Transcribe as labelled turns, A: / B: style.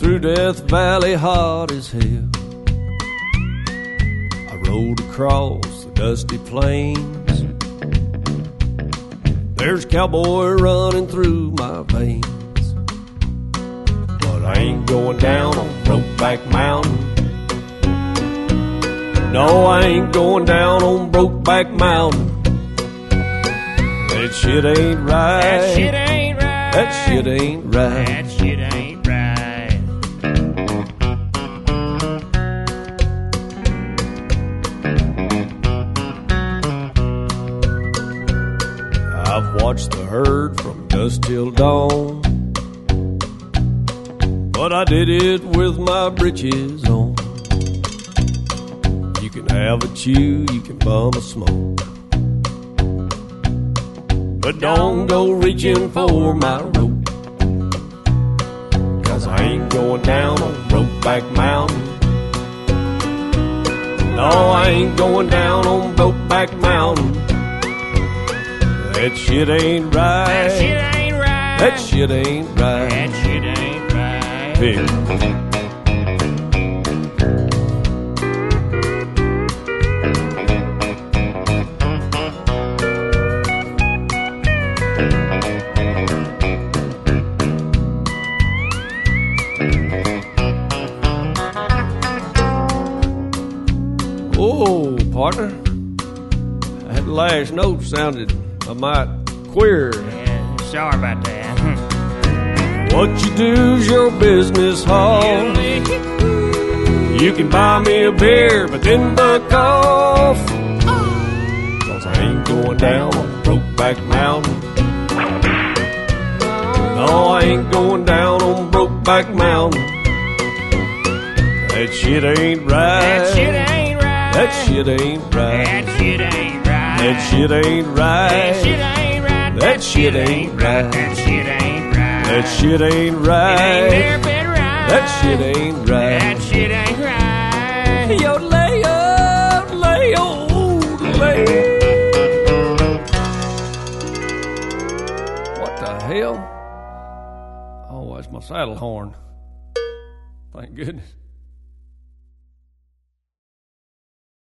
A: through Death Valley hot as hell. I rode across the dusty plains. There's cowboy running through my veins. But I ain't going down on Brokeback Mountain. No, I ain't going down on Brokeback Mountain. That shit ain't right.
B: That shit ain't right.
A: That shit ain't right.
B: That shit ain't right.
A: I've watched the herd from dusk till dawn, but I did it with my britches on. You can have a chew, you can bum a smoke, but don't go reaching for my rope. 'Cause I ain't going down on Brokeback Mountain. No, I ain't going down on Brokeback Mountain. That shit ain't right.
B: That shit ain't right.
A: That shit ain't right.
B: That shit ain't right.
A: Big. Oh, partner, that last note sounded a mite queer.
B: Yeah, sorry about that.
A: What you do's your business, Hall. You can buy me a beer, but then buck off. 'Cause I ain't going down on Brokeback Mountain. No, I ain't going down on Brokeback Mountain. That shit ain't right.
B: That shit ain't right.
A: That shit ain't right.
B: That shit ain't right.
A: That shit ain't right.
B: That shit ain't right.
A: That shit ain't right.
B: That shit ain't right.
A: That shit ain't
B: It
A: right.
B: ain't never been right.
A: That shit ain't right.
B: That shit ain't right.
A: Yo, lay up, lay old, lay. What the hell? Oh, that's my saddle horn. Thank goodness.